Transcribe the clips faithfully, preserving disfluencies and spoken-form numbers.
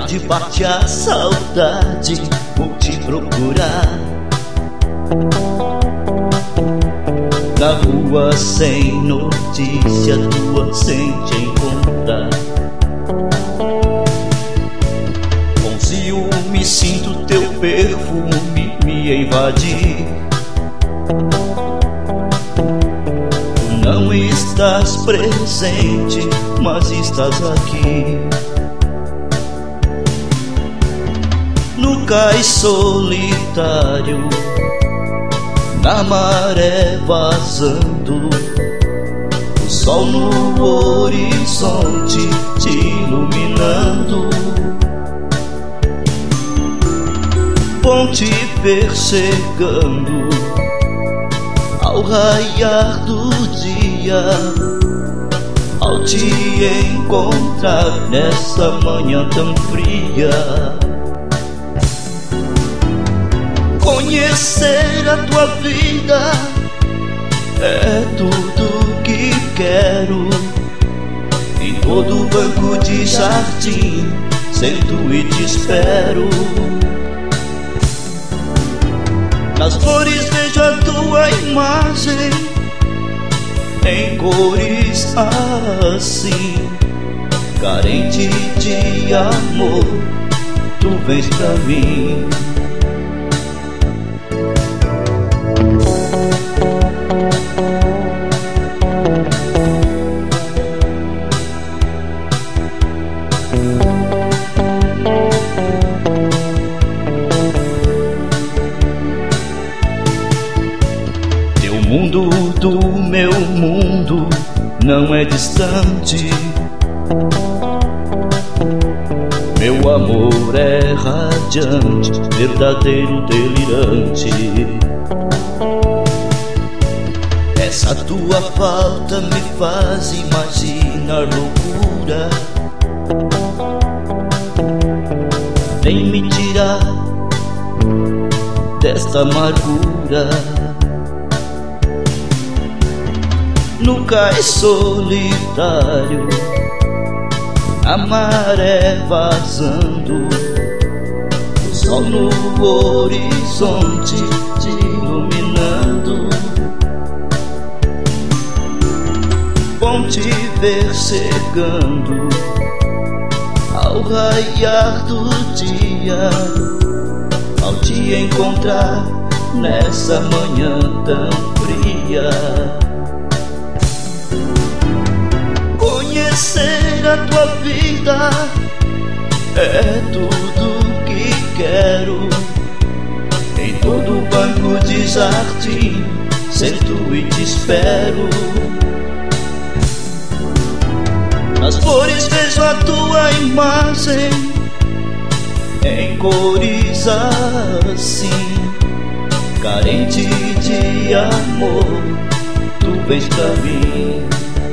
tarde bate a saudade, vou te procurar. Na rua sem notícia tua, sem te encontrar. Com ciúme sinto teu perfume me invadir. Tu não estás presente, mas estás aqui. No cais solitário, na maré vazando, o sol no horizonte te iluminando. Vão te perchegando ao raiar do dia, ao te encontrar nessa manhã tão fria. Conhecer a tua vida é tudo que quero. Em todo banco de jardim sento e te espero. Nas flores vejo a tua imagem, em cores assim. Carente de amor, tu vens pra mim. Teu mundo do meu mundo não é distante. Meu amor é radiante, verdadeiro, delirante. Essa tua falta me faz imaginar loucura. Vem me tirar desta amargura. No cais solitário, a maré vazando, o sol no horizonte te iluminando. Vão te perchegando ao raiar do dia, ao te encontrar nessa manhã tão fria. Conhecer a tua vida é tudo que quero. Em todo banco de jardim sento e te espero. Nas flores vejo a tua imagem, em cores assim. Carente de amor, tu vens pra mim.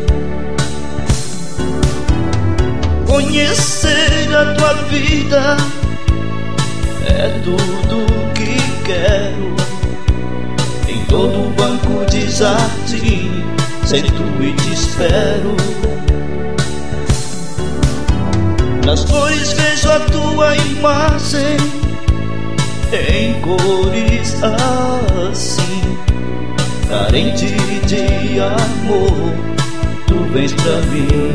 Conhecer a tua vida é tudo que quero. Em todo banco de jardim sento e te espero. Nas flores vejo a tua imagem, em cores assim. Carente de amor, tu vens pra mim.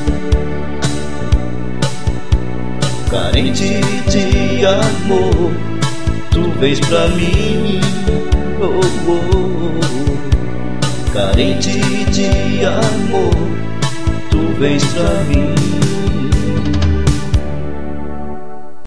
Carente de amor, tu vens pra mim. Oh, oh. Carente de amor, tu vens pra mim.